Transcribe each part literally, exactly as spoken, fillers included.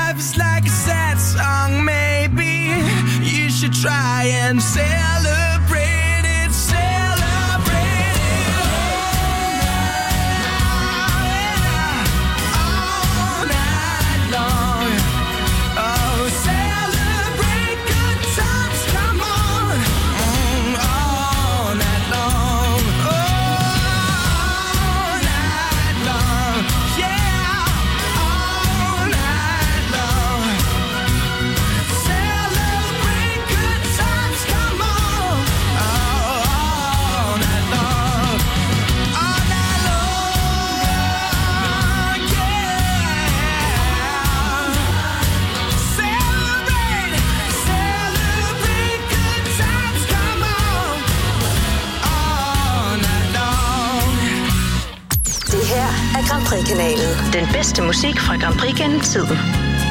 life is like a sad song. Maybe you should try and celebrate it, celebrate it all night long. Oh, celebrate good times, come on, mm, all night long, all night long, yeah, all night long. Celebrate good times, come on, all night long, all night long, yeah. Celebrate, celebrate good times, come on, all night long. Det her er Grand Prix-kanalen. Den bedste musik fra Grand Prix gennem tiden.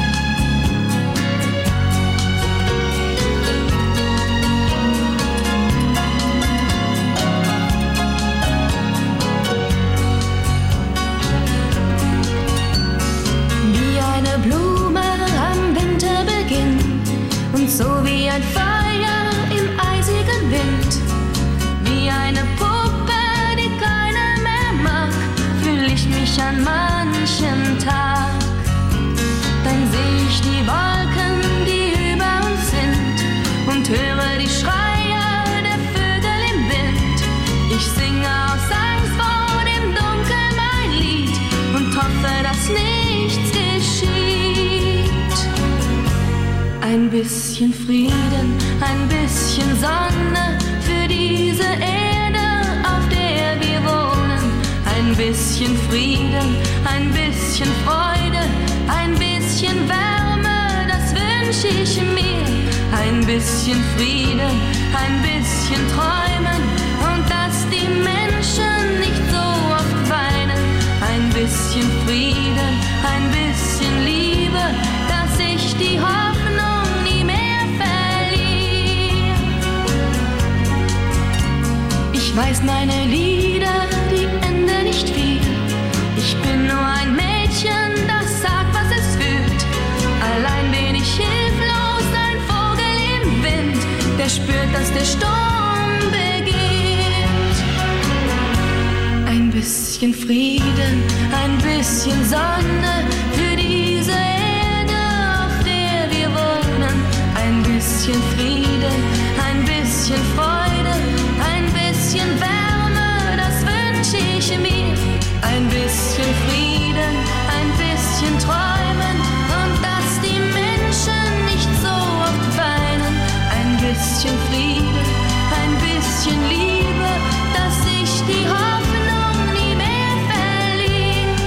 Wie eine Blume am Winterbeginn und so wie ein Feuer im eisigen Wind. Wie eine Puppe, die keiner mehr mag, fühl ich mich an manchem Tag. Dann seh ich die Wolken, die über uns sind und höre die Schreie der Vögel im Wind. Ich singe aus Angst vor dem Dunkel mein Lied und hoffe, dass nichts geschieht. Ein bisschen Frieden, ein bisschen Sonne für diese Erde, auf der wir wohnen. Ein bisschen Frieden, ein bisschen Freude, ein bisschen Wärme, das wünsche ich mir. Ein bisschen Frieden, ein bisschen Träumen und dass die Menschen nicht so oft weinen. Ein bisschen Frieden, ein bisschen Liebe, dass ich die Hoffnung nie mehr verliere. Ich weiß, meine Lieder, die enden nicht viel. Ich bin nur ein Mädchen, das sagt, was es fühlt. Allein bin ich hilflos, ein Vogel im Wind, der spürt, dass der Sturm beginnt. Ein bisschen Frieden, ein bisschen Sonne für diese Erde, auf der wir wohnen. Ein bisschen Frieden, ein bisschen Freude, ein bisschen Wärme, das wünsche ich mir. Ein bisschen Frieden, ein bisschen Träumen und dass die Menschen nicht so oft weinen. Ein bisschen Frieden, ein bisschen Liebe, dass ich die Hoffnung nie mehr verliere.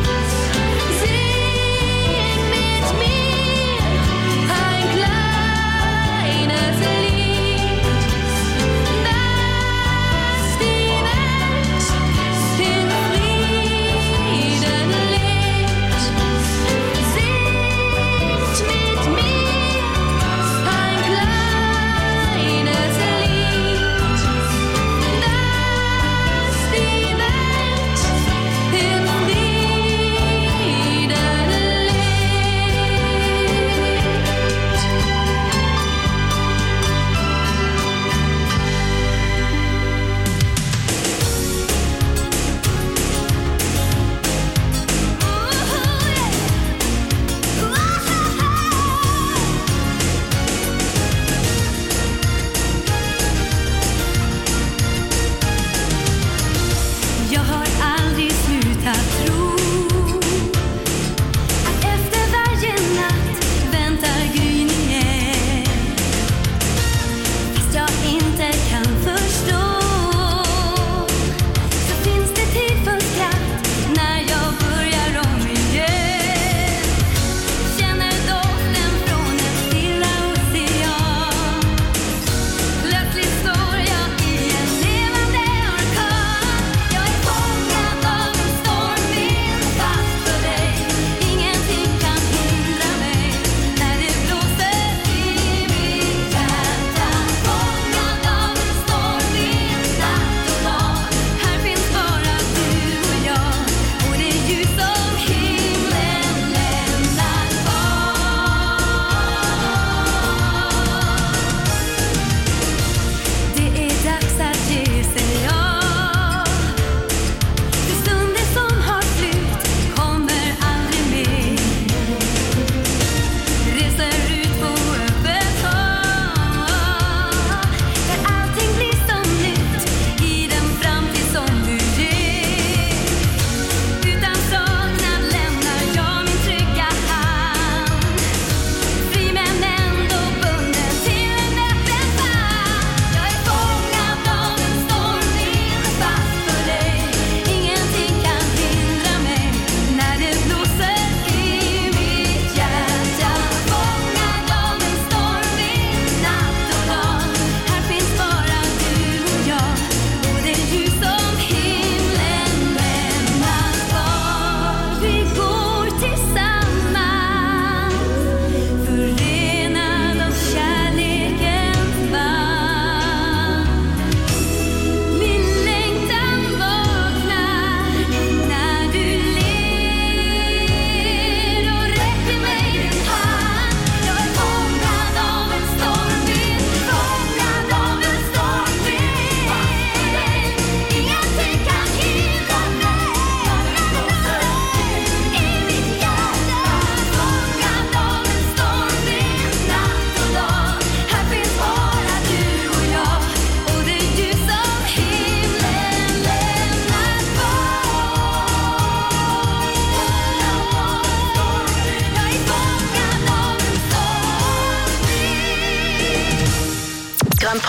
Sing mit mir ein kleines Lied.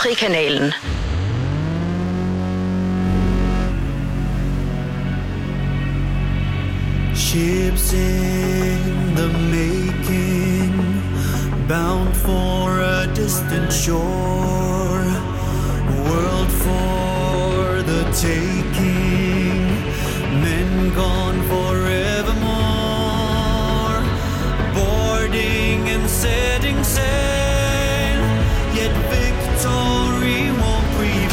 Prix-kanalen. Ships in the making, bound for a distant shore, world for the taking, men gone forevermore, boarding and setting sail, yet victory won't prevail.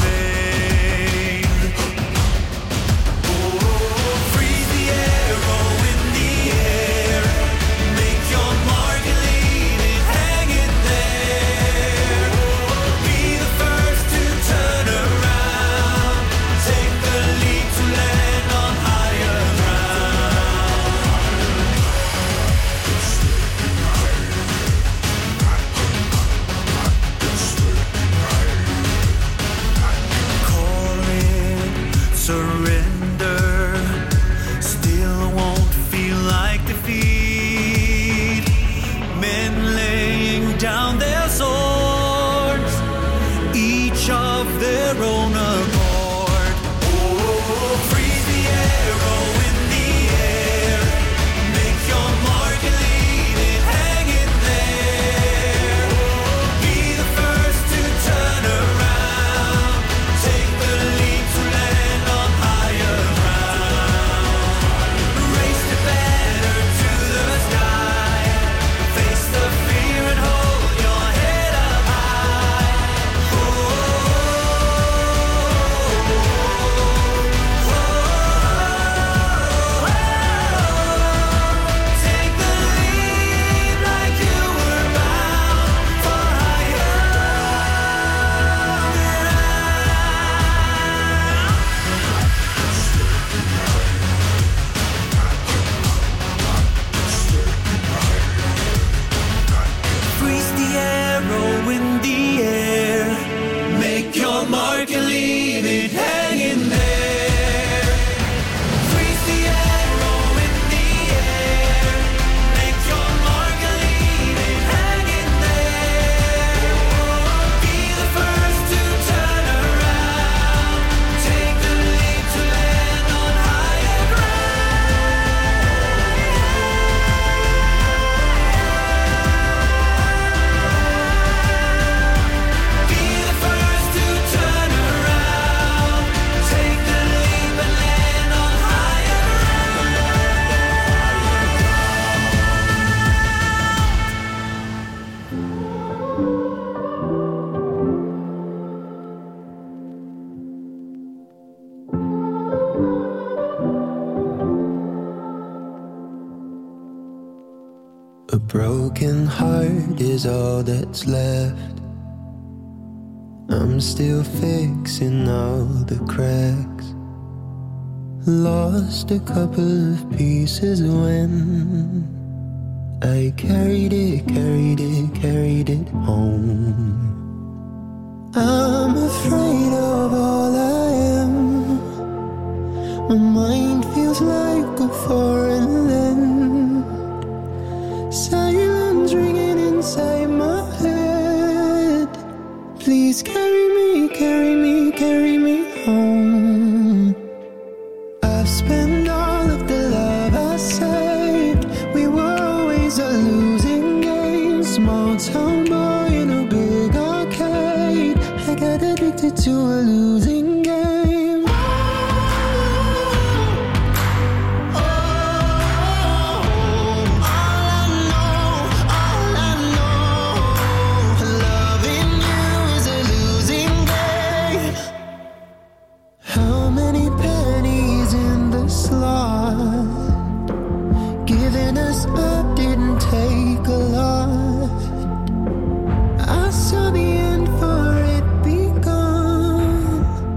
A broken heart is all that's left. I'm still fixing all the cracks. Lost a couple of pieces when I carried it, carried it, carried it home. I'm afraid of all I am. My mind feels like a foreign land. Silence ringing inside my head. Please carry me, carry me, carry me home. I've spent all of the love I saved. We were always a losing game. Small town boy in a big arcade. I got addicted to a losing game. Giving us up didn't take a lot. I saw the end for it begun.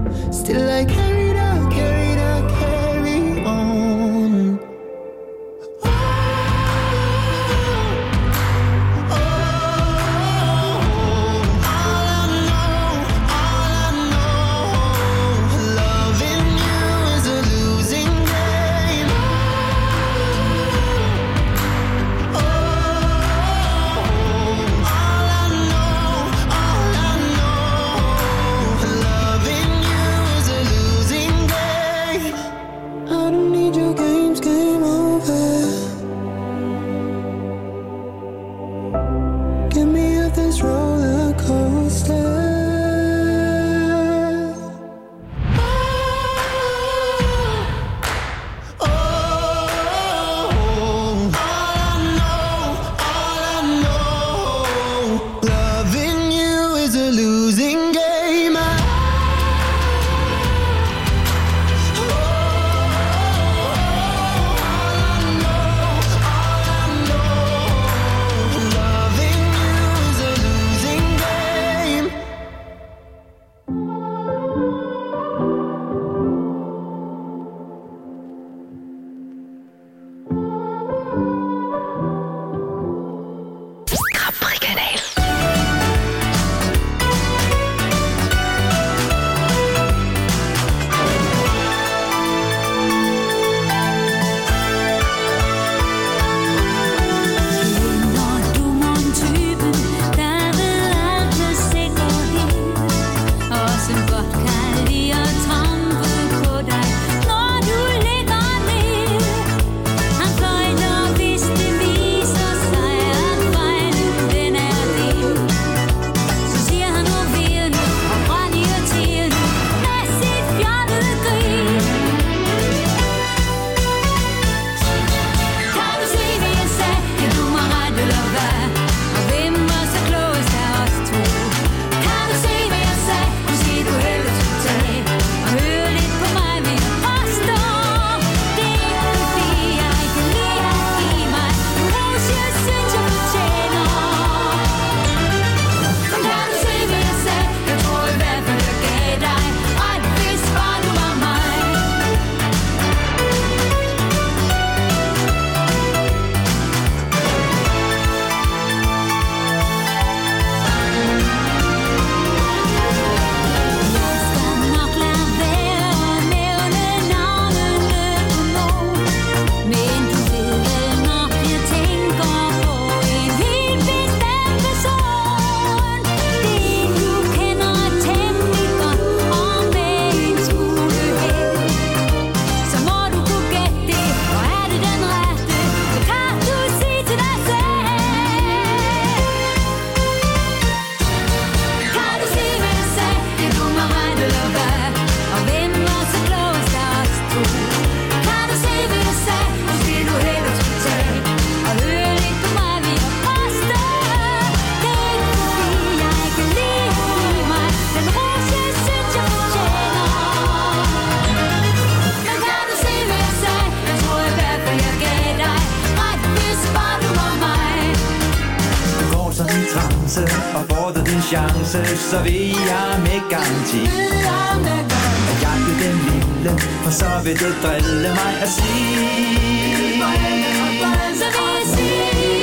chance, så vil jeg med garanti at jagte den lille, for så vil det drille mig at sige. Så vil jeg sige,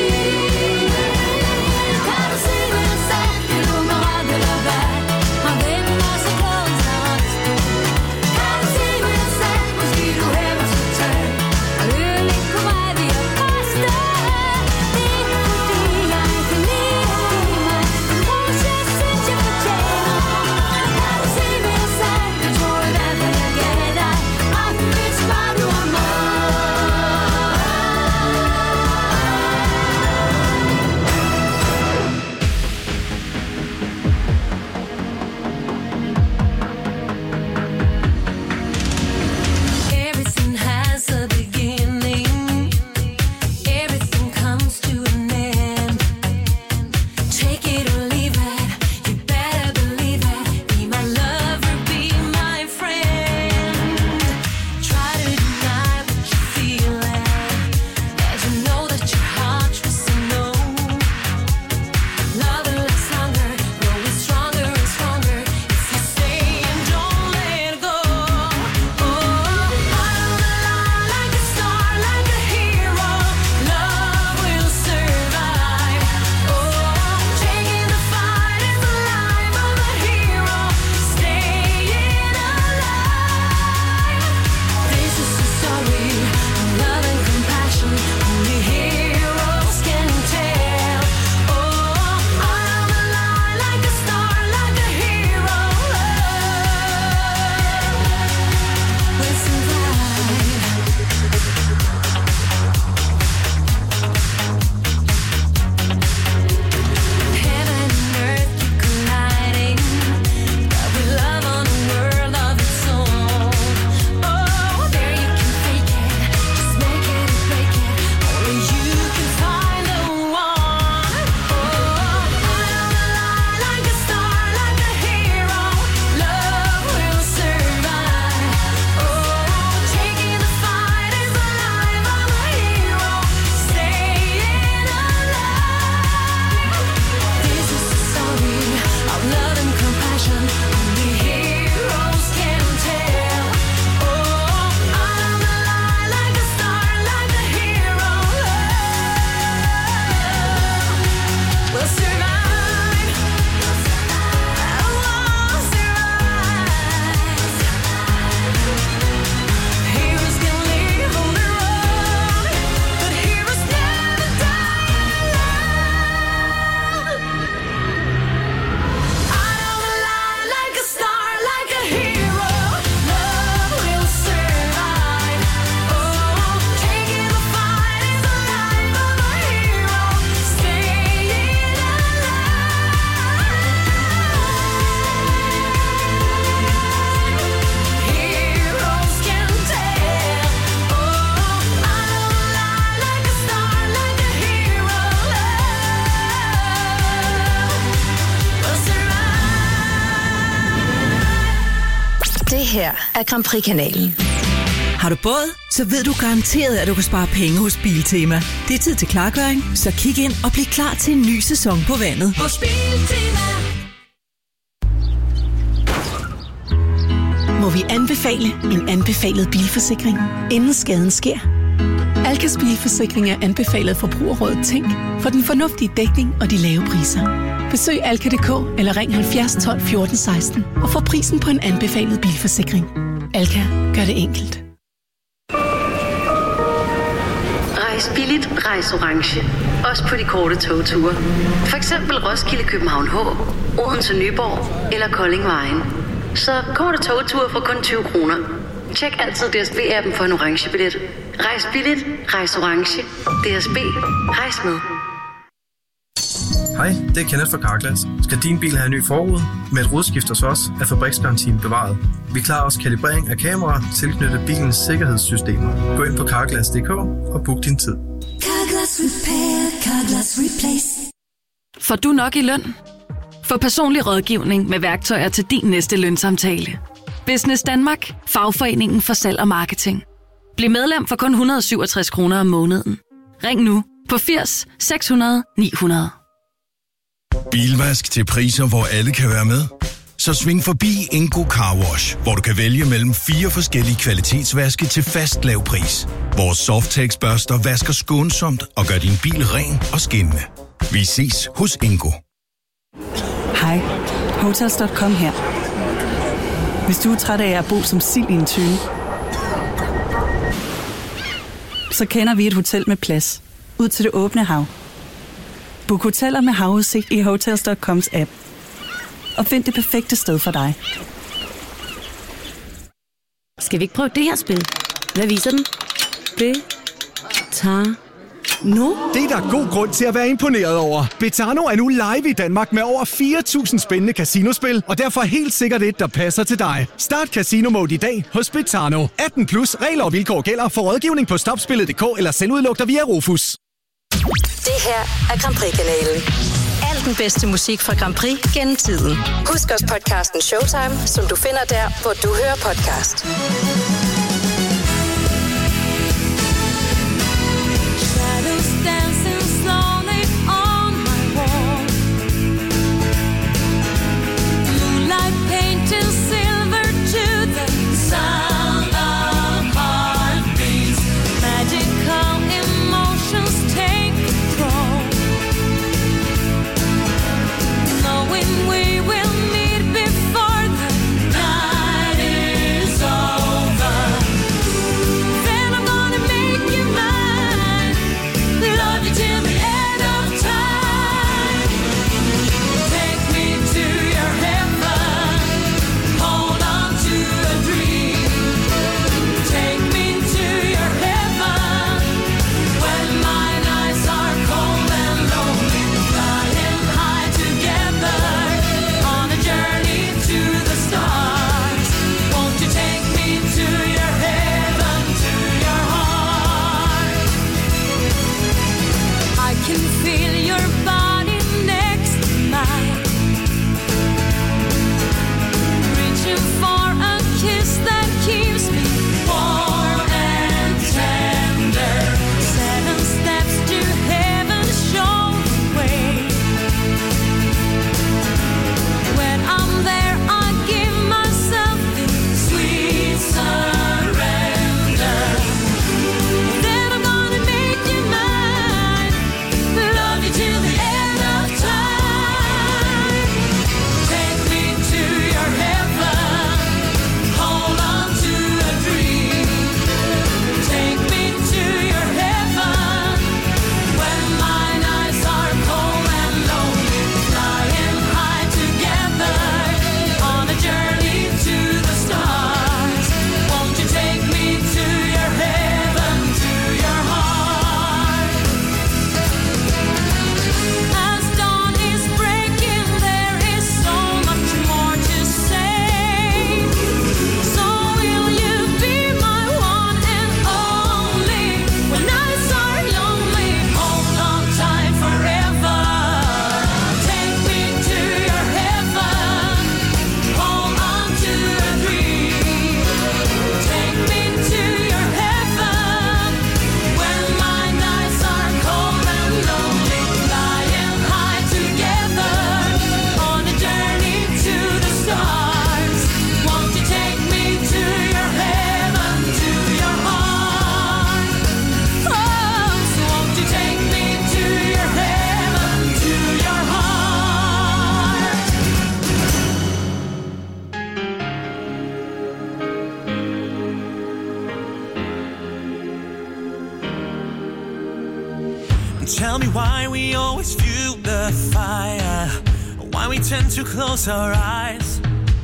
kan du se, hvad jeg sagde? Det du må ret eller hvad? Og hvem er så klog så også? Kan du se, hvad jeg sagde? Måske du heller skal tage og øl ikke på mig, vi er faste. Det er ikke fordi jeg kan lide at give mig en ros, jeg synes jeg fortjener. Kan du se, hvad jeg sagde? Jeg tror i hvert fald jeg gav dig, og hvis bare du er mig. Everything has a beginning. Everything comes to an end. Take it or leave it. You better believe it. Be my lover, be my friend. Try to deny what you're feeling, as you know that your heart was to know. Love will last longer, grow stronger and stronger if you stay and don't let go. Oh, out on the line like a star, like a hero. Love will survive. Oh, taking the fight is the life of a hero. Staying alive. This is a story of love and compassion. Only heroes can tell. Oh, out on the line like a star, like a hero. Love will survive. Heaven and earth keep colliding, but we love on a world of its own. Oh, there you can fake it, just make it or break it. Only you can find the one. Oh, out on the line like a star, like a hero. Love will survive. Oh, taking the fight is the life of a hero. Staying alive. This is a story of love and compassion. Only heroes can tell. Oh, out on the line like a star, like a hero. Love will survive. Oh, survive. Heroes can live on their own, but heroes never die alone. Out on the line like a star, like a hero. Love will survive. Oh, taking the fight is the life of a hero. Staying alive. Heroes can tell. Oh, out on the line like a star, like a hero. Love will survive. Det her er Grand Prix-kanalen. Har du båd? Så ved du garanteret, at du kan spare penge hos Biltema. Det er tid til klargøring, så kig ind og bliv klar til en ny sæson på vandet. Hos Biltema. Må vi anbefale en anbefalet bilforsikring, inden skaden sker? Alkas bilforsikring er anbefalet Forbrugerrådet Tænk for den fornuftige dækning og de lave priser. Besøg alka punktum d k eller ring halvfjerds tolv fjorten seksten og få prisen på en anbefalet bilforsikring. Alka gør det enkelt. Rejs billigt, rejs orange. Også på de korte togture. For eksempel Roskilde, København H, Odense, Nyborg eller Kolding Vejen. Så korte togture for kun tyve kroner. Tjek altid D S B-appen for en orange billet. Rejs billigt, rejs orange. D S B, rejs med. Hej, det er Kenneth fra Carglass. Skal din bil have en ny forrude? Med et rodskift hos os er fabriksgarantien bevaret. Vi klarer også kalibrering af kameraer tilknyttet bilens sikkerhedssystemer. Gå ind på carglass punktum d k og book din tid. Carglass Repair, Carglass Replace. Får du nok i løn? Få personlig rådgivning med værktøjer til din næste lønsamtale. Business Danmark, fagforeningen for salg og marketing. Bliv medlem for kun et hundrede og syvogtres kroner om måneden. Ring nu på firs seks hundrede ni hundrede. Bilvask til priser, hvor alle kan være med. Så sving forbi Ingo Car Wash, hvor du kan vælge mellem fire forskellige kvalitetsvaske til fast lav pris. Vores Softex børster vasker skånsomt og gør din bil ren og skinnende. Vi ses hos Ingo. Hej, Hotels punktum com her. Hvis du er træt af at bo som sild i en tønde, så kender vi et hotel med plads ud til det åbne hav. Book hoteller med havudsigt i Hotels punktum coms app. Og find det perfekte sted for dig. Skal vi ikke prøve det her spil? Hvad viser den? Det tager nu. Det er der god grund til at være imponeret over. Betano er nu live i Danmark med over fire tusind spændende casinospil, og derfor helt sikkert et, der passer til dig. Start Casino Mode i dag hos Betano. atten plus regler og vilkår gælder. For rådgivning på stopspillet punktum d k eller selvudlugter via Rufus. Det her er Grand Prix-kanalen. Al den bedste musik fra Grand Prix gennem tiden. Husk også podcasten Showtime, som du finder der, hvor du hører podcast. Tell me why we always fuel the fire, why we tend to close our eyes.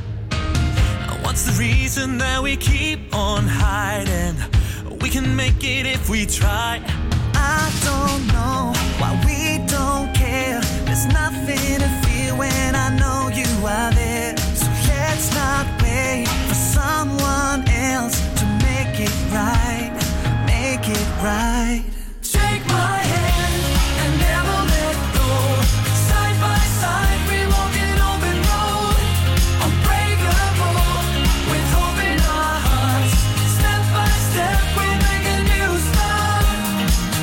What's the reason that we keep on hiding? We can make it if we try. I don't know why we don't care. There's nothing to fear when I know you are there. So let's not wait for someone else to make it right, make it right. Take my hand and never let go. Side by side we walk an open road. Unbreakable with hope in our hearts. Step by step we make a new start.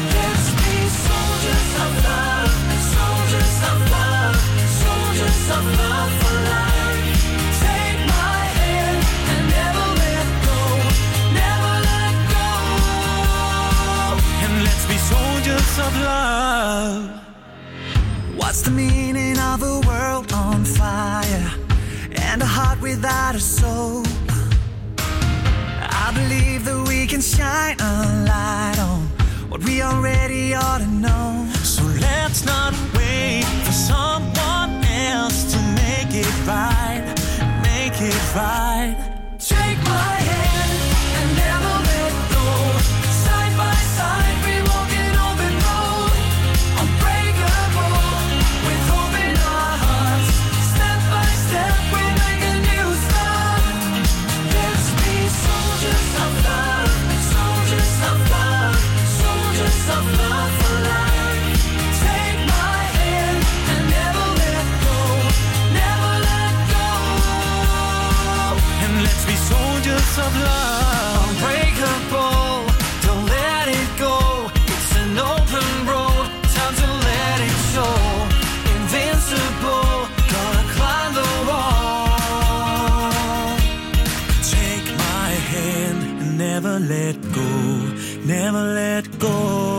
love. What's the meaning of a world on fire and a heart without a soul? I believe that we can shine a light on what we already ought to know. So let's not wait for someone else to make it right, make it right. Take my hand and never let go. Side by side we walk an open road. Unbreakable with hope in our hearts. Step by step we make a new start. Let's be soldiers of love, soldiers of love, soldiers of love for life. Take my hand and never let go, never let go. And let's be soldiers of love. Unbreakable, don't let it go. It's an open road, time to let it show. Invincible, gonna climb the wall. Take my hand and never let go, never let go.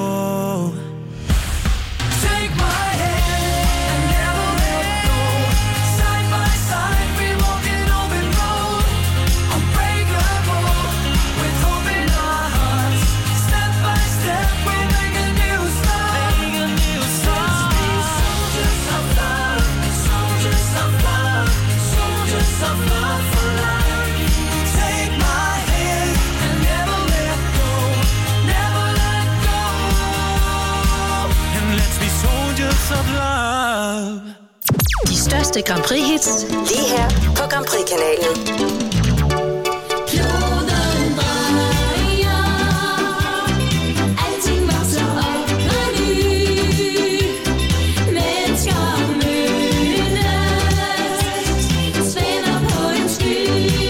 Take my hand and never let go. Side by side we walk an open road. Unbreakable with hope in our hearts. Step by step we make a new start. Make a new start. Let's be soldiers of love, soldiers of love, soldiers of love for life. Take my hand and never let go, never let go. And let's be soldiers of love. De største Grand Prix-hits lige her på Grand Prix-kanalen. Kloden drejer, alting vokser op på ny. Mennesker mødes, svæver på en sky.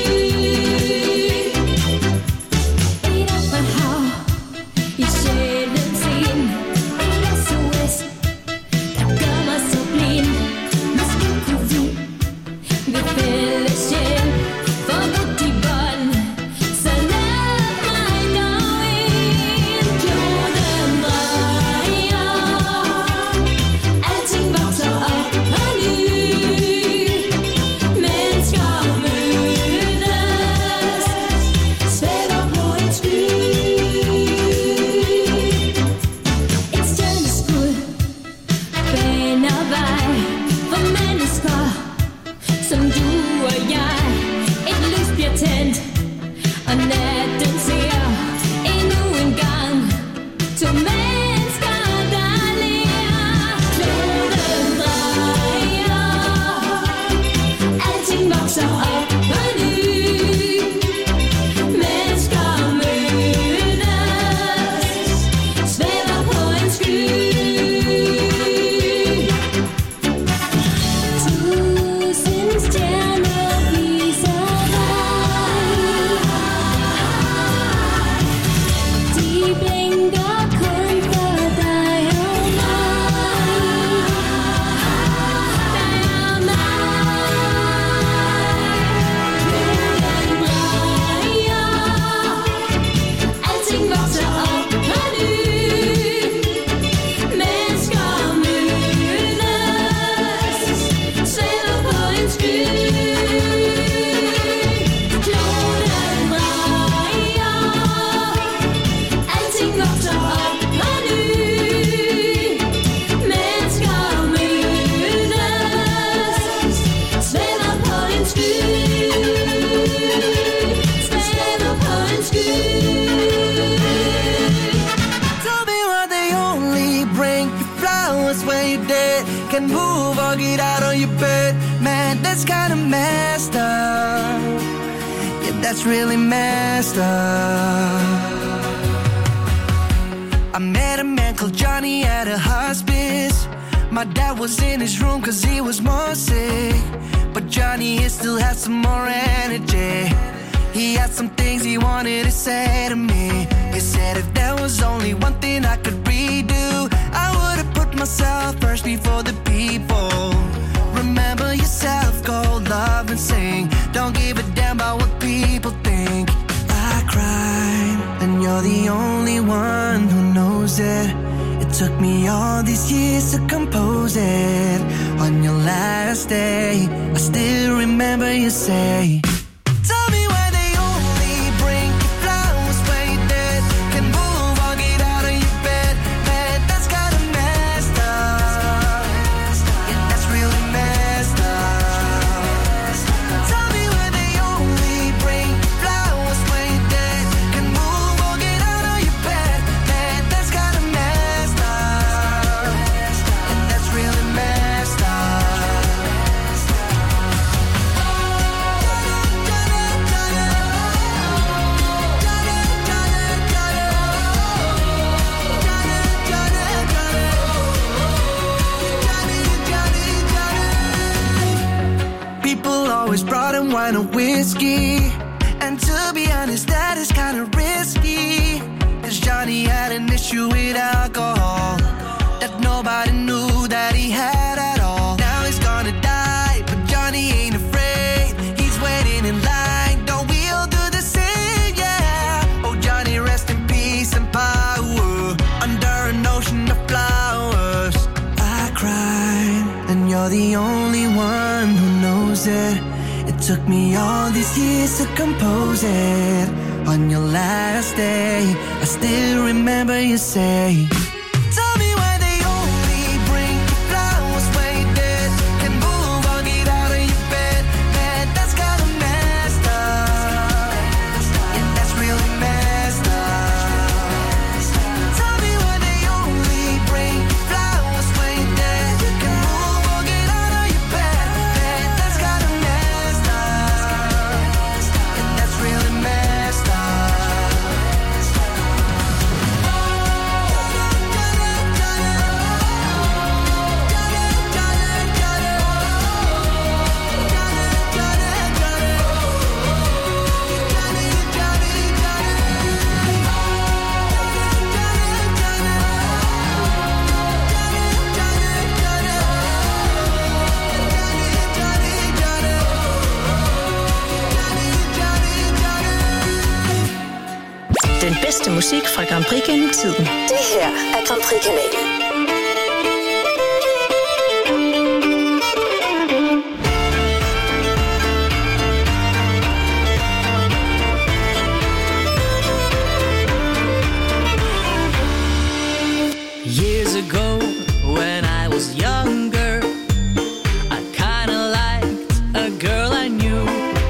Et åbent hav i sjælens ind. En S O S, der gør mig så blind. Måske kunne vi ved fælles hjælp få brudt de bånd. Så lad mig gå ind. Kloden drejer, alting vokser op på ny. Mennesker mødes, svæver på en sky. Et stjerneskud baner vej for mennesker som du og jeg. Et lys bliver tændt, og natten ser endnu en gang to mennesker, der ler. Kloden drejer, alting vokser op på ny. Mennesker mødes, svæver på en sky. Tusind stjerner viser vej. De blinker kun for dig og mig. Dig og mig. Kloden drejer, alting vokser op på ny. Mennesker mødes, svæver på en sky. Kloden drejer, alting vokser op på ny. Mennesker mødes, svæver på en sky. Svæver på en sky. Tell me why they only bring you flowers when you're dead. Can move or get out on your bed. Man, that's kinda messed up. Yeah, that's really messed up. I met a man called Johnny at a hospice. My dad was in his room cause he was more sick. But Johnny, he still had some more energy. He had some things he wanted to say to me. He said if there was only one thing I could redo, I would have put myself first before the people. Remember yourself, go love and sing. Don't give a damn about what people think. I cried, and you're the only one who knows it. It took me all these years to compose it. On your last day, I still remember you say, tell me why they only bring you flowers when you're dead. Can move or get out of your bed. Man, that's kinda messed up. Yeah, that's really messed up. Tell me why they only bring you flowers when you're dead. Can move or get out of your bed. Man, that's kinda messed up. And that's really messed up. People always brought in wine and whiskey, and to be honest, that is kinda risky. 'Cause Johnny had an issue with alcohol that nobody knew that he had at all. Now he's gonna die, but Johnny ain't afraid. He's waiting in line, don't we all do the same, yeah. Oh, Johnny, rest in peace and power under an ocean of flowers. I cried, and you're the only one who knows it. It took me all these years to compose it. On your last day, I still remember you say, tell me why they only bring you flowers when you're dead. Can move or get out of your bed. Man, that's kinda messed up. Yeah, that's really messed up. Tell me why they only bring you flowers when you're dead. Can move or get out of your bed. Man, that's kinda messed up. And that's really messed up. Den bedste musik fra Grand Prix gennem tiden. Det her er Grand Prix-kanalen. Years ago, when I was younger, I kinda liked a girl I knew.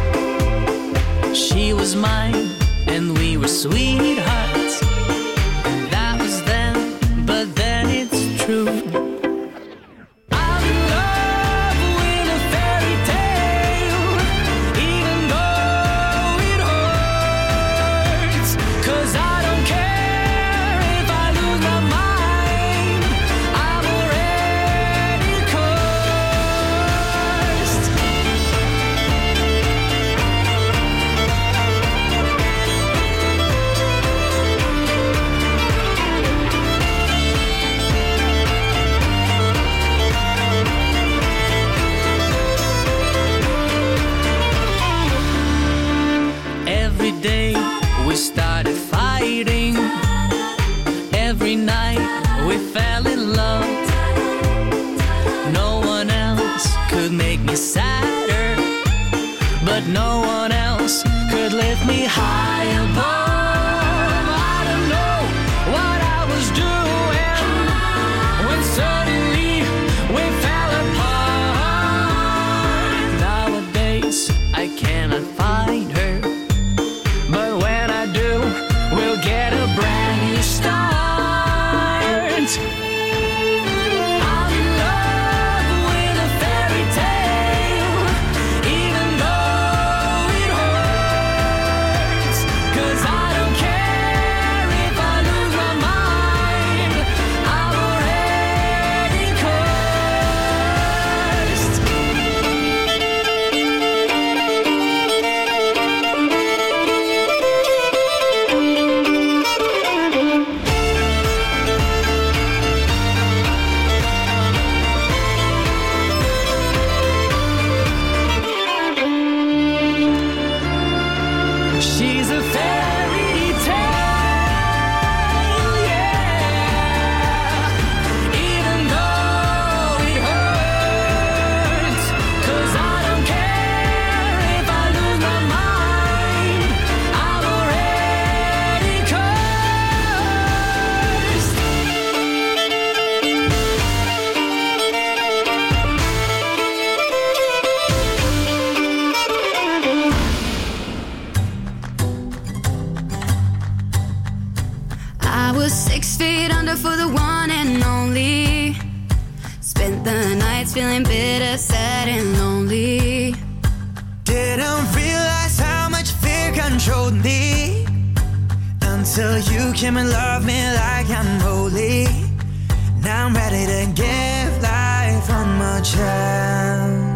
She was mine, and we were sweethearts. And that was then, but then it's true. I'm in love with a fairy tale, even though it hurts. 'Cause I don't care if I lose my mind, I'm already cursed. Every day we started fighting. Every night we fell in love. No one else could make me sadder, but no one else could lift me high above. I don't know what I was doing when suddenly we fell apart. Nowadays I cannot find her, but when I do, we'll get a brand new start. I'm in love with a fairy tale, even though it hurts. 'Cause I don't care if I lose my mind, I'm already cursed. I was six feet under for the one and only. Spent the nights feeling bitter, sad and lonely. Didn't realize how much fear controlled me until you came and loved me like I'm holy. Now I'm ready to give life one more chance.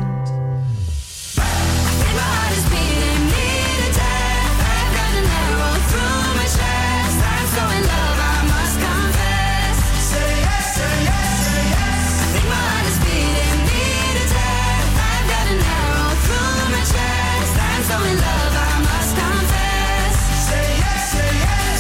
My heart is beating me to death. I've got an arrow through my chest. I'm so in love, I must confess. Say yes, say yes, say yes. I think my heart is beating me to death. I've got an arrow through my chest. I'm so in love, I must confess. Say yes, say yes.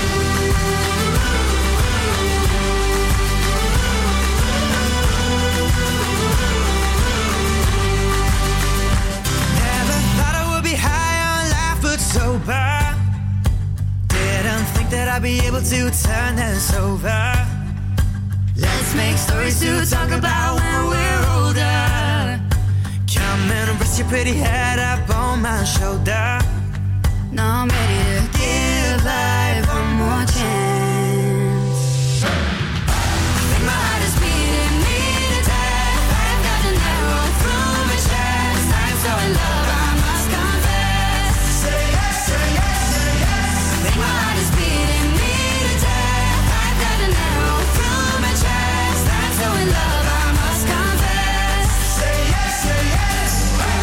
Never thought I would be high on life, but sober. Didn't think that I'd be able to turn this over. Let's make stories to talk about when we're older. Come and rest your pretty head up on my shoulder. Now I'm ready to give life one more chance. I think my heart is beating me to death. I've got an arrow through my chest. I'm so in love, I must confess. Say yes, say yes, say yes. I think my heart is beating me to death. I've got an arrow through my chest. I'm so in love, I must confess. Say yes, say yes.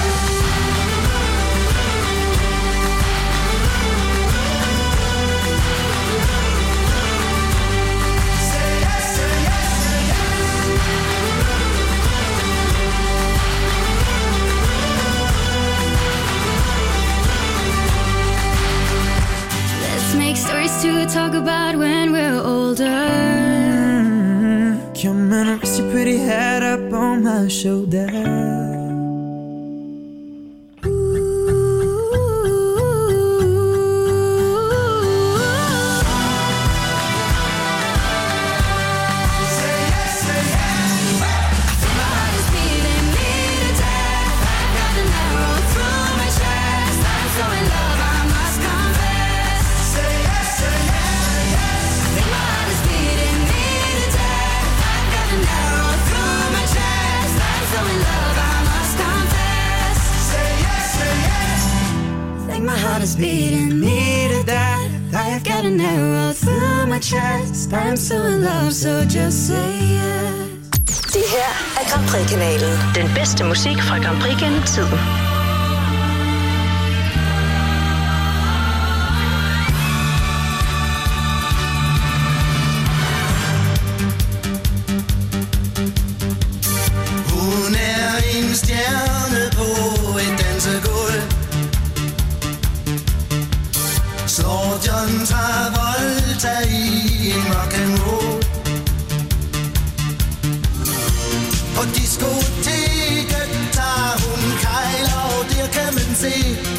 Say yes, say yes, say Let's make stories to talk about when we're older. Come and rest your pretty head up on my shoulder. Say yes, say yes. My heart is beating me to death. I've got an arrow through my chest. I'm so in love, I must confess. Say yes, say yes. I think my heart is beating me to death. I've got an arrow through my chest. I'm so in love, I must confess. Say yes, say yes. I think my heart is beating me to death. I've got an arrow through my chest. I'm so in love, so just say yes. Det her er Grand Prix-kanalen. Den bedste musik fra Grand Prix gennem tiden. Hun er en stjerne på et dansegulv. Slår John Travolta i en rock'n'roll. På diskoteket tager hun kejler, og der kan man se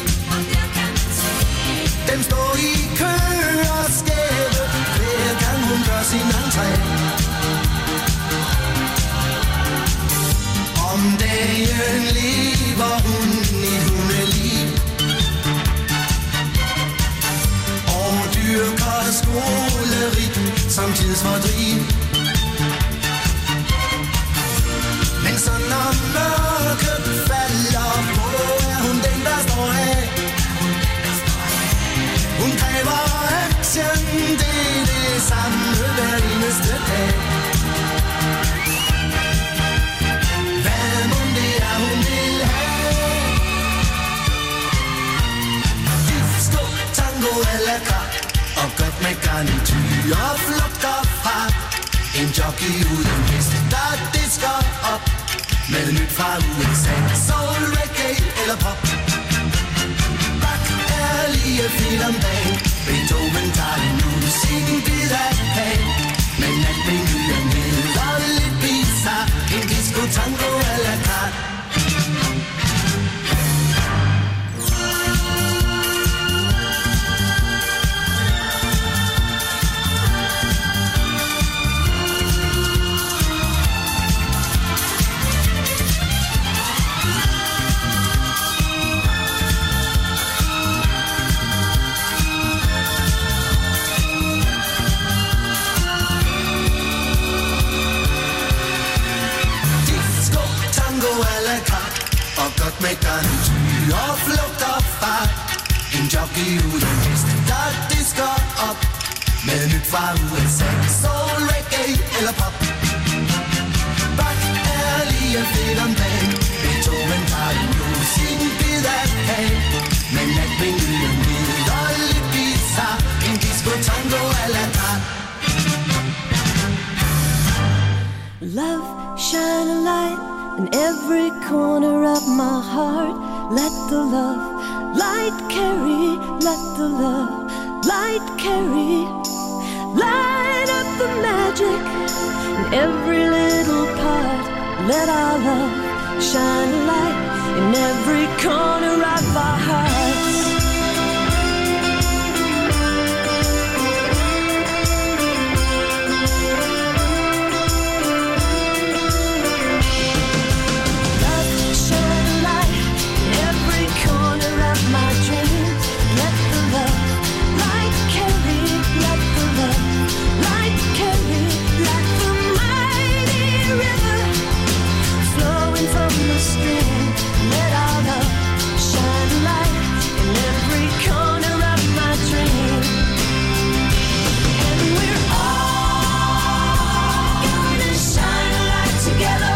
dem står i kø og skæve, hver gang hun gør sin entré. Om dagen lever hun i hundeliv og dyrker skoleri som tidsfordriv. Men så når mørket falder på, er hun den, der står af. Hun kræver action, det er det samme hver eneste dag. Hvad mon det er, hun vil have? Disco, tango eller krak, og godt med garnityr og flugt og fart. En jockey uden hest, der disker op med nyt fra U S A. Soul, reggae eller pop. Bach er lige fedt om dagen. Beethoven tager det nu, musikken bid af kagen. Men alt menuen hedder lidt bizarre. En disco, tango eller kart. med garnityr og flugt og fart. En jockey uden hest, der disker op med nyt fra U S A. Soul, reggae eller pop. Bak er lige fedt om dagen. Beethoven tager en nu sin bid af kagen. Men natvinden ned og lidt guitar. En disco tango a la carte. Love, shine a light in every corner of my heart. Let the love light carry, let the love light carry. Light up the magic in every little part. Let our love shine a light in every corner of our hearts. Let our love shine a light in every corner of my dream. And we're all gonna shine a light together.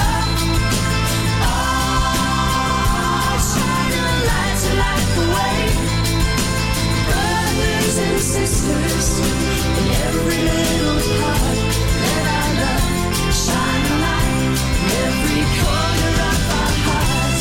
All shine a light to light the way. Brothers and sisters in every little part. Let our love shine a light in every corner of our hearts.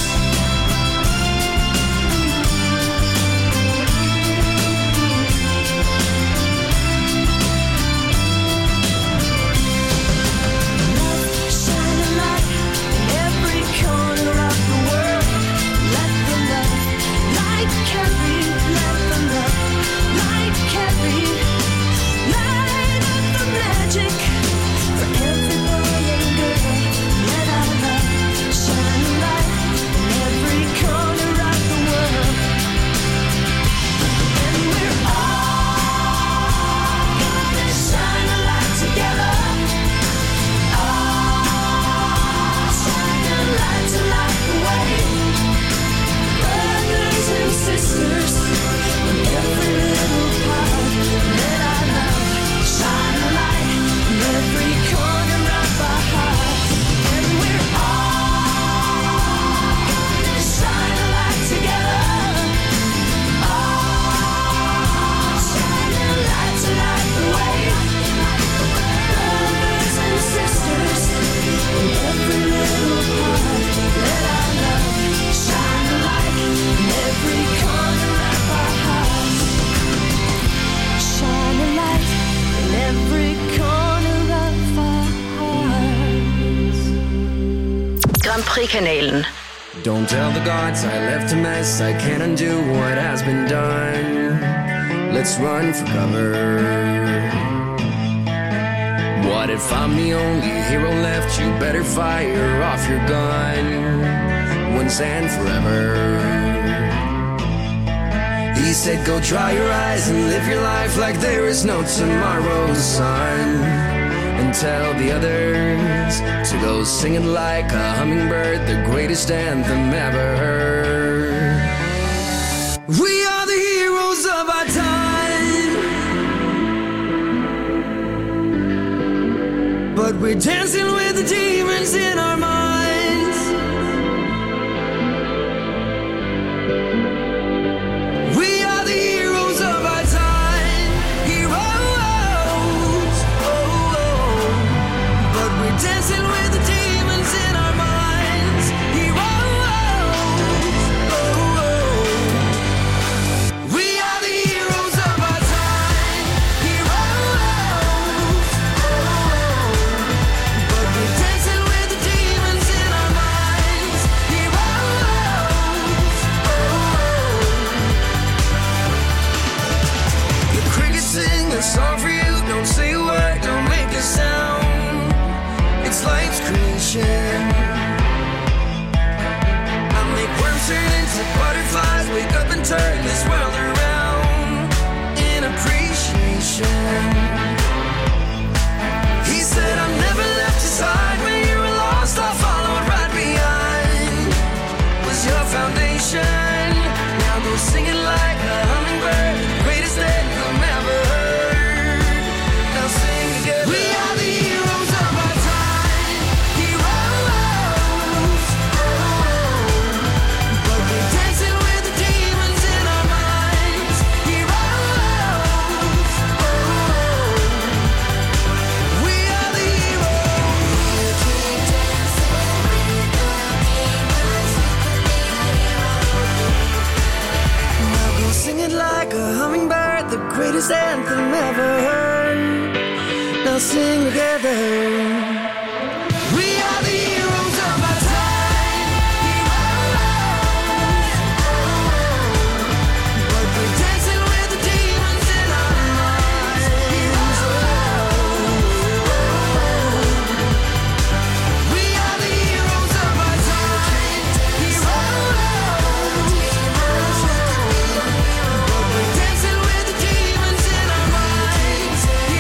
Grand Prix-kanalen. Don't tell the gods I left a mess. I can't undo what has been done. Let's run for cover. What if I'm the only hero left? You better fire off your gun once and forever. He said go dry your eyes and live your life like there is no tomorrow, son. And tell the others to go singing like a hummingbird, the greatest anthem ever heard. We are the heroes of our time, but we're dancing with the demons in our minds. We are the heroes of our time, heroes. Dancing with the demons in our minds. Heroes. Oh, oh. We are the heroes of our time. Heroes. Oh, oh. But we're dancing with the demons in our minds. Heroes. Oh, oh. The crickets sing a song for you. Don't say a word, don't make a sound. It's life's creation. I make worms turn into butterflies. Wake up and turn this world around in appreciation. He said I'm never left your side when you were lost. I followed right behind. Was your foundation. shall sing together. We are the heroes of our time. But we're dancing with the demons in our minds. We are the heroes of our time. But we're dancing with the demons in our minds.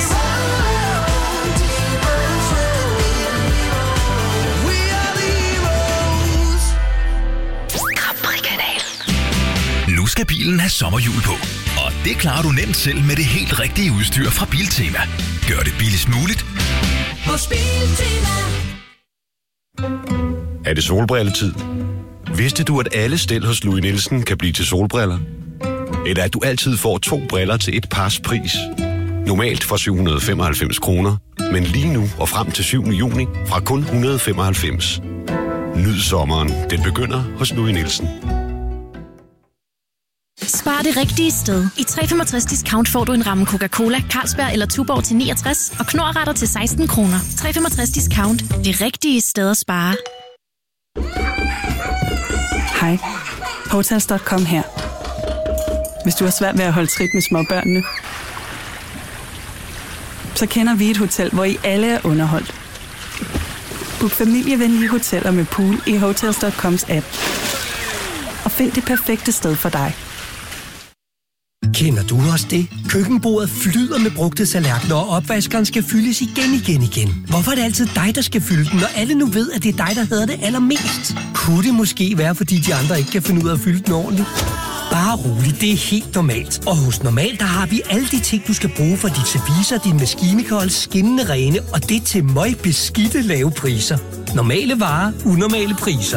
We are the heroes. Nu skal bilen have sommerhjul på, og det klarer du nemt selv med det helt rigtige udstyr fra Biltema. Gør det billigst muligt. Hos Biltema. Er det solbrilletid? Vidste du, at alle stel hos Louis Nielsen kan blive til solbriller? Eller at du altid får to briller til et pars pris? Normalt for syv hundrede og femoghalvfems kroner, men lige nu og frem til syvende juni fra kun et hundrede og femoghalvfems. Nyd sommeren. Den begynder hos Louis Nielsen. Spar det rigtige sted. I tre komma femogtres discount får du en ramme Coca-Cola, Carlsberg eller Tuborg til niogtres og Knorr-retter til seksten kroner. tre komma femogtres discount. Det rigtige sted at spare. Hej. Hotels punktum com her. Hvis du har svært ved at holde trit med småbørnene, så kender vi et hotel, hvor I alle er underholdt. Book familievenlige hoteller med pool i Hotels punktum coms app. Og find det perfekte sted for dig. Kender du også det? Køkkenbordet flyder med brugte tallerkener, og opvaskeren skal fyldes igen, igen, igen. Hvorfor er det altid dig, der skal fylde den, når alle nu ved, at det er dig, der hedder det allermest? Kunne det måske være, fordi de andre ikke kan finde ud af at fylde den ordentligt? Bare roligt, det er helt normalt. Og hos Normal, der har vi alle de ting, du skal bruge for dit service og din maskinikold, skinnende rene, og det til møg beskidte lave priser. Normale varer, unormale priser.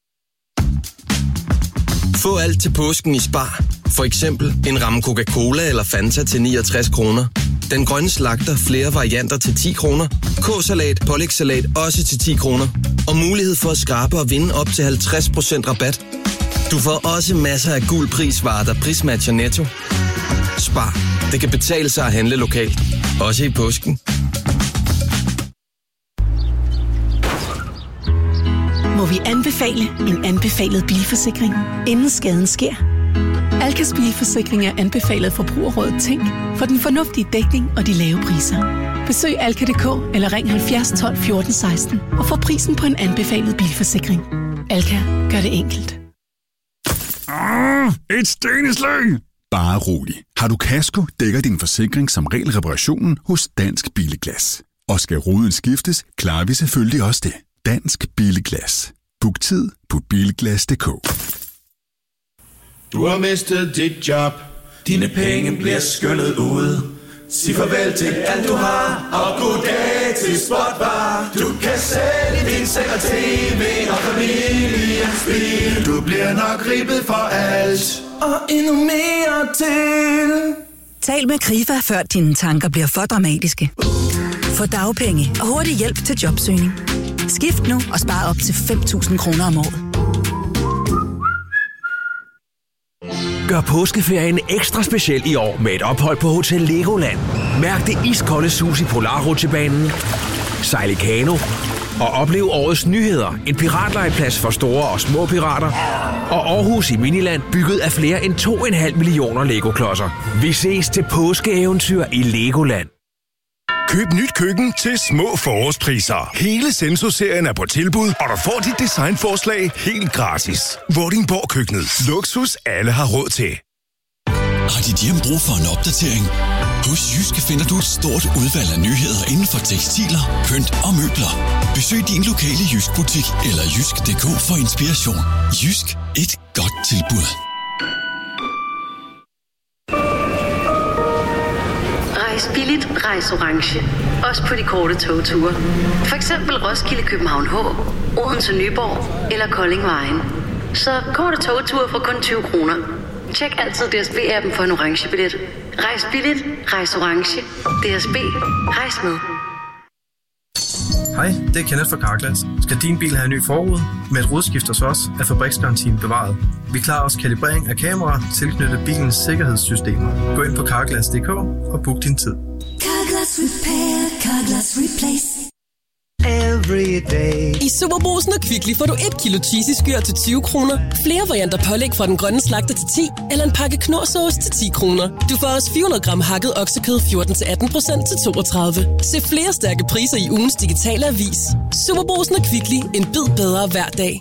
Få alt til påsken i Spar. For eksempel en ramme Coca-Cola eller Fanta til niogtres kroner. Den grønne slagter flere varianter til ti kroner. K-salat, pålægssalat også til ti kroner. Og mulighed for at skrabe og vinde op til halvtreds procent rabat. Du får også masser af gul prisvarer, der prismatcher Netto. Spar. Det kan betale sig at handle lokalt. Også i påsken. Må vi anbefale en anbefalet bilforsikring, inden skaden sker? Alkas bilforsikring er anbefalet Forbrugerrådet Tænk for den fornuftige dækning og de lave priser. Besøg alka punktum d k eller ring halvfjerds tolv fjorten seksten og få prisen på en anbefalet bilforsikring. Alka gør det enkelt. Ah, et steneslag! Bare rolig. Har du kasko, dækker din forsikring som regel reparationen hos Dansk Bilglas. Og skal ruden skiftes, klarer vi selvfølgelig også det. Dansk Bilglas. Book tid på bilglas punktum d k. Du har mistet dit job. Dine penge bliver skyndet ud. Sig farvel til alt du har, og goddag til Spotbar. Du kan sælge din seng og tv og familiens bil. Du bliver nok ribbet for alt, og endnu mere til. Tal med Krifa, før dine tanker bliver for dramatiske. Få dagpenge og hurtig hjælp til jobsøgning. Skift nu og spar op til fem tusind kroner om året. Gør påskeferien ekstra speciel i år med et ophold på Hotel Legoland. Mærk det iskolde sus i Polarrutsjebanen, sejl i kano og oplev årets nyheder. En piratlegeplads for store og små pirater. Og Aarhus i Miniland, bygget af flere end to komma fem millioner Lego-klodser. Vi ses til påskeeventyr i Legoland. Køb nyt køkken til små forårspriser. Hele Senso-serien er på tilbud, og du får dit designforslag helt gratis. Vordingborg Køkkenet. Luksus alle har råd til. Har dit hjem brug for en opdatering? Hos Jysk finder du et stort udvalg af nyheder inden for tekstiler, pynt og møbler. Besøg din lokale Jysk-butik eller jysk punktum d k for inspiration. Jysk. Et godt tilbud. Rejs billigt, rejs orange. Også på de korte togture. For eksempel Roskilde, København H, Odense, Nyborg eller Kolding Vejen. Så korte togture for kun tyve kroner. Tjek altid D S B-appen for en orange billet. Rejs billigt, rejs orange. D S B. Rejs med. Hej, det er Kenneth fra Carglass. Skal din bil have en ny forrude? Med et rodskift hos os er fabriksgarantien bevaret. Vi klarer også kalibrering af kameraer tilknyttet bilens sikkerhedssystemer. Gå ind på carglass punktum d k og book din tid. Carglass. Carglass Repair, Carglass Replace. Every day. I Superbrugsen og Kvickly får du et kilo cheesy skyr til tyve kroner, flere varianter pålæg fra Den Grønne Slagter til ti, eller en pakke knorrsauce til ti kroner. Du får også fire hundrede gram hakket oksekød fjorten til atten procent til toogtredive. Se flere stærke priser i ugens digitale avis. Superbrugsen og Kvickly. En bid bedre hver dag.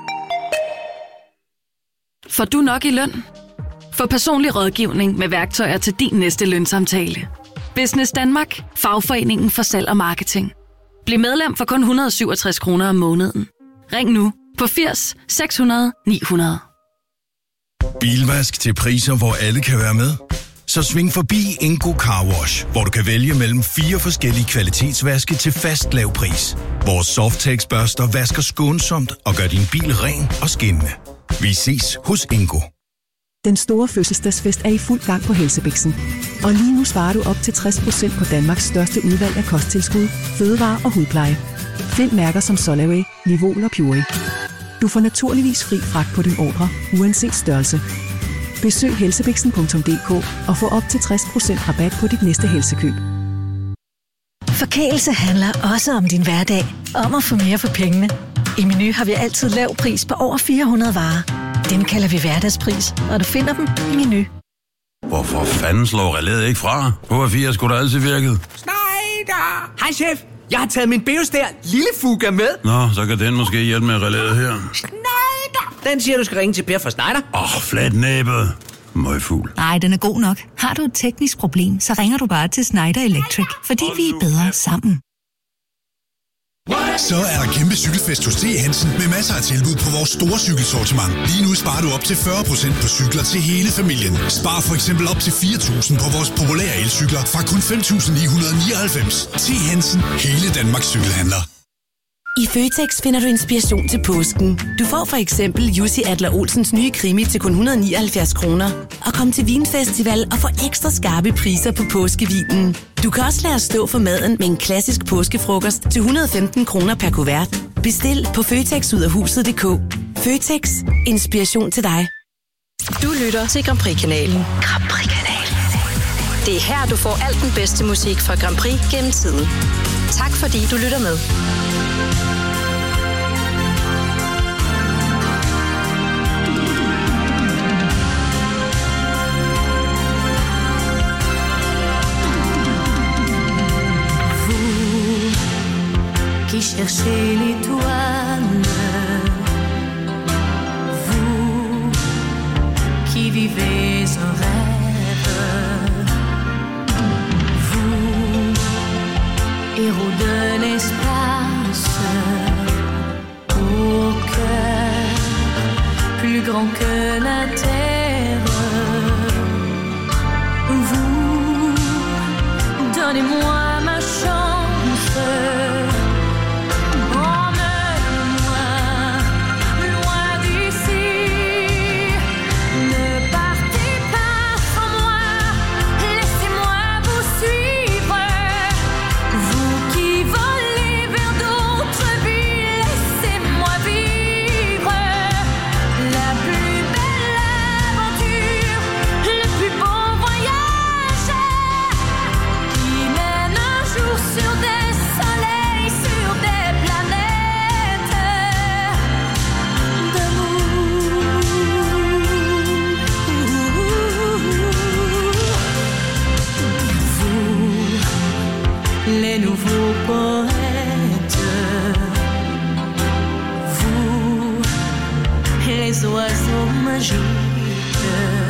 Får du nok i løn? Få personlig rådgivning med værktøjer til din næste lønsamtale. Business Danmark. Fagforeningen for salg og marketing. Bliv medlem for kun et hundrede og syvogtres kroner om måneden. Ring nu på firs seks hundrede ni hundrede. Bilvask til priser, hvor alle kan være med. Så sving forbi Ingo Car Wash, hvor du kan vælge mellem fire forskellige kvalitetsvaske til fast lav pris. Vores Softex børster vasker skånsomt og gør din bil ren og skinnende. Vi ses hos Ingo. Den store fødselsdagsfest er i fuld gang på Helsebixen. Og lige nu sparer du op til tres procent på Danmarks største udvalg af kosttilskud, fødevarer og hudpleje. Find mærker som Solaway, Livol og Purey. Du får naturligvis fri fragt på din ordre, uanset størrelse. Besøg helsebixen punktum d k og få op til tres procent rabat på dit næste helsekøb. Forkælelse handler også om din hverdag, om at få mere for pengene. I Meny har vi altid lav pris på over fire hundrede varer. Dem kalder vi hverdagspris, og du finder dem i Meny. Hvorfor fanden slår relæet ikke fra? H F I har sgu da altid virket. Schneider! Hej chef, jeg har taget min Beostær lille Fuga med. Nå, så kan den måske hjælpe med relæet her. Schneider! Den siger, du skal ringe til Per fra Schneider. Åh, oh, flat næbet. Møgfugl. Nej, den er god nok. Har du et teknisk problem, så ringer du bare til Schneider Electric, fordi vi er bedre sammen. Så er der kæmpe cykelfest hos T. Hansen med masser af tilbud på vores store cykelsortiment. Lige nu sparer du op til fyrre procent på cykler til hele familien. Spar for eksempel op til fire tusind på vores populære elcykler fra kun fem tusind ni hundrede nioghalvfems. T. Hansen, hele Danmarks cykelhandler. I Føtex finder du inspiration til påsken. Du får for eksempel Jussi Adler Olsens nye krimi til kun et hundrede og nioghalvfjerds kroner. Og kom til Vinfestival og få ekstra skarpe priser på påskevinen. Du kan også lade os stå for maden med en klassisk påskefrokost til et hundrede og femten kroner per kuvert. Bestil på føtex ud af huset punktum d k. Føtex. Inspiration til dig. Du lytter til Grand Prix-kanalen. Grand Prix-kanalen. Det er her, du får alt den bedste musik fra Grand Prix gennem tiden. Tak fordi du lytter med. Qui cherchez l'étoile, vous qui vivez un rêve, vous, héros de l'espace, au cœur plus grand que la terre, vous, donnez-moi ma chance. Les nouveaux poètes, vous, les oiseaux magiques,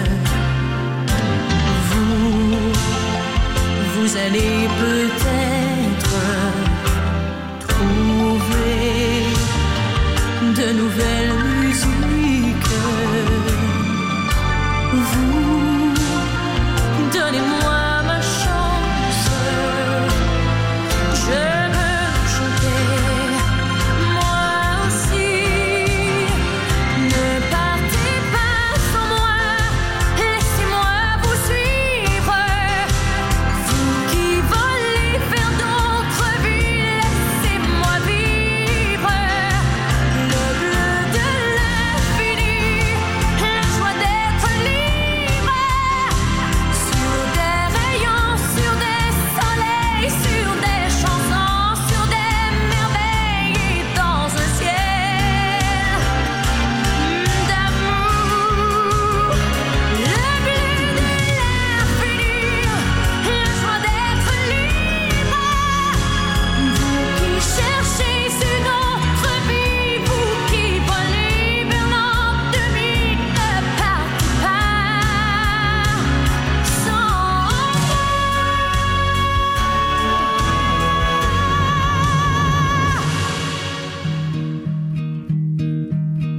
vous, vous allez peut-être trouver de nouvelles musiques. Vous, donnez-moi ma chance. Je veux chanter, moi aussi. Ne partez pas sans moi, laissez-moi vous suivre. Vous qui volez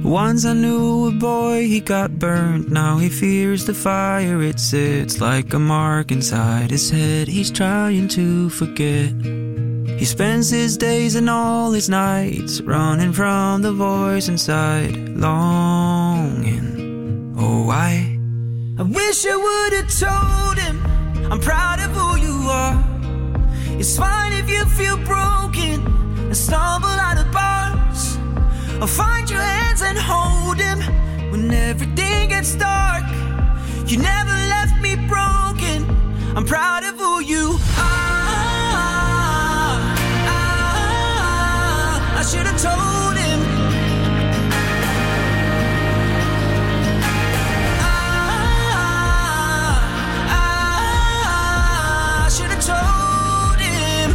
Once I knew a boy, he got burned. Now he fears the fire. It sits like a mark inside his head. He's trying to forget. He spends his days and all his nights running from the voice inside, longing. Oh, why? I wish I would have told him I'm proud of who you are. It's fine if you feel broken and stumble out of bars. Or find your hands and hold him when everything gets dark. You never left me broken. I'm proud of who you are. I should have told him. I should have told him.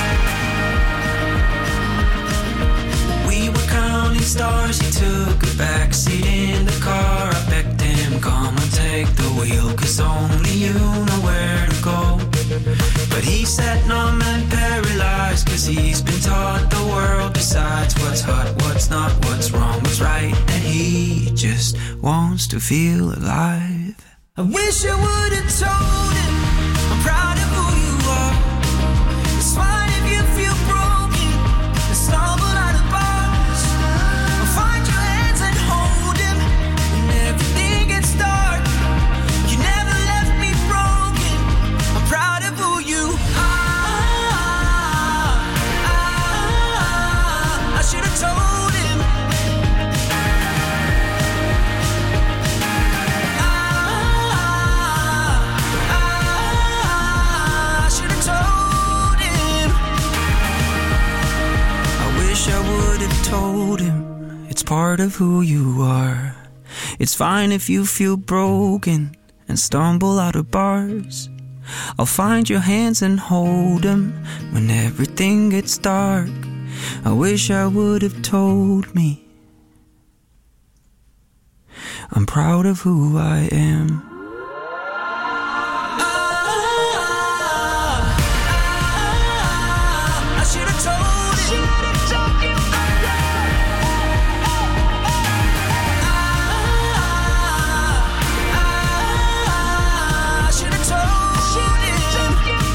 We were counting stars. He took a backseat in the car. I begged him, come and take the wheel, 'cause only you know where to go. But he sat numb and paralyzed, 'cause he's been taught the world decides what's hot, what's not, what's wrong, what's right. And he just wants to feel alive. I wish I would have told him I'm proud of who you are. It's fine if you feel broken and stumble out of bars. Or find your hands and hold him when everything gets dark. You never left me broken. I'm proud of who you are. I should have told him. I should have told him. I wish I would have told him. It's part of who you are. It's fine if you feel broken and stumble out of bars. I'll find your hands and hold them when everything gets dark. I wish I would have told me. I'm proud of who I am. I should have told him. I should have told him.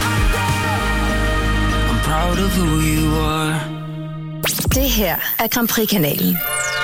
I'm proud of who you are. Det her er Grand Prix-kanalen.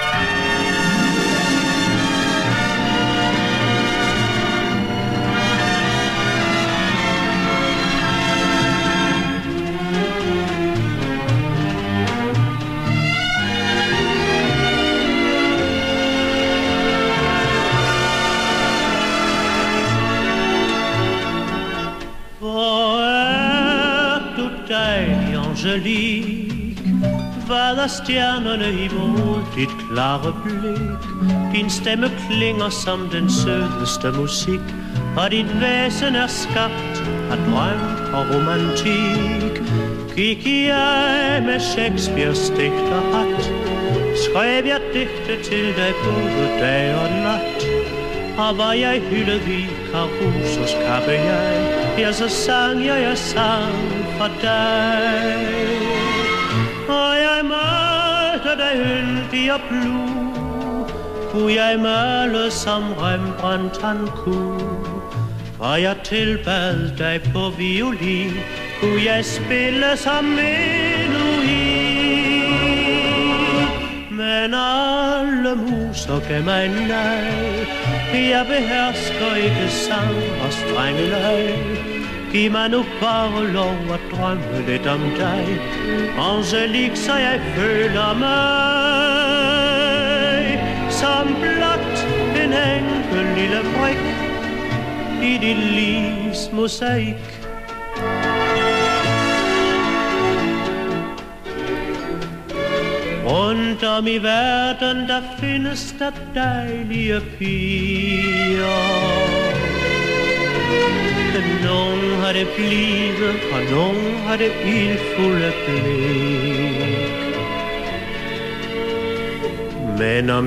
Hvor er du dejlig, Angelique? Vader stjernerne imod dit klare blik. Din stemme klinger som den sødeste musik, og dit væsen er skabt af drøm og romantik. Gik jeg med Shakespeares digterhat, skrev jeg digte til dig både dag og nat. Og var jeg hyldet i Carusos kappe jeg, ja, så sang jeg, jeg sang for dig. Og jeg malte dig yndig og blue, kunne jeg male som Rembrandt han kunne. Og jeg tilbad dig på violin, kunne jeg spille som menuhin. Men alle muser gav mig nej, jeg behersker ikke sang og strengeleg. Giv mig nu bare lov at drømme lidt om dig, Angelique, så jeg føler mig som blot en enkel lille brik i dit livs mosaik. Rundt om i verden, der findes der dejlige piger. Nogen har det blide, og nogen har det ildfulde blik. Men om